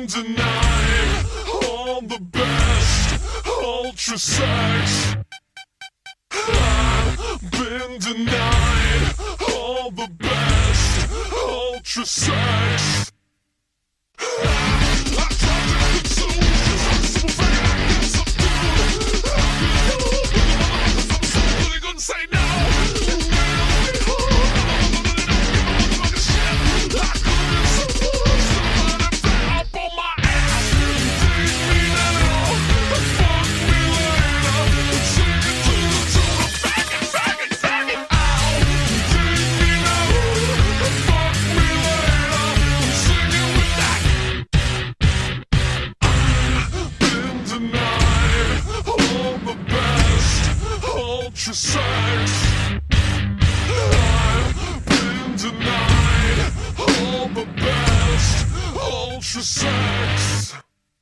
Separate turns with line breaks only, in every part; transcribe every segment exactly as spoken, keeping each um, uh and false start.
denied all the best ultra sex. I've been denied all the best ultra sex. I tried to consume a simple thing I can subdue. I'm really gonna say no. Ultra sex. I've been denied all the best ultra sex.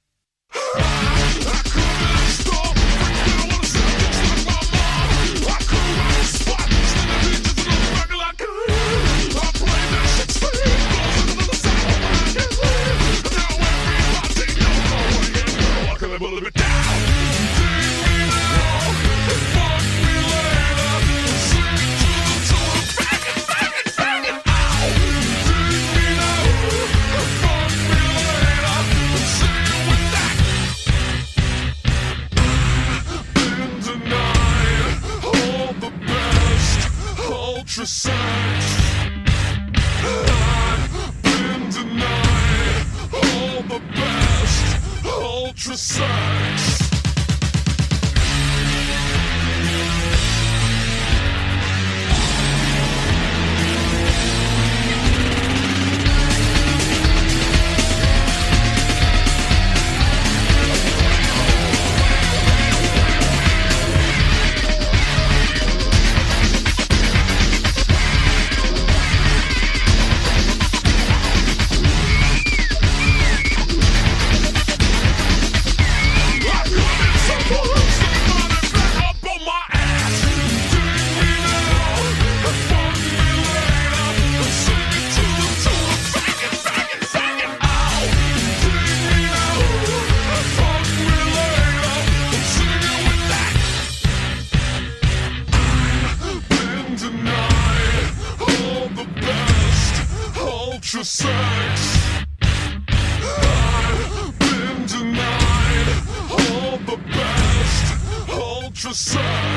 I couldn't stop freaking out when I said things like my mom. I couldn't spot skinny bitches in the regular I could. I played that shit safe, goes into the side when I get lit. Now everybody knows my way and girl, I can live a little bit down. Ultra sex. I've been denied all the best ultra sex. Ultra sex. I've been denied all the best ultra sex.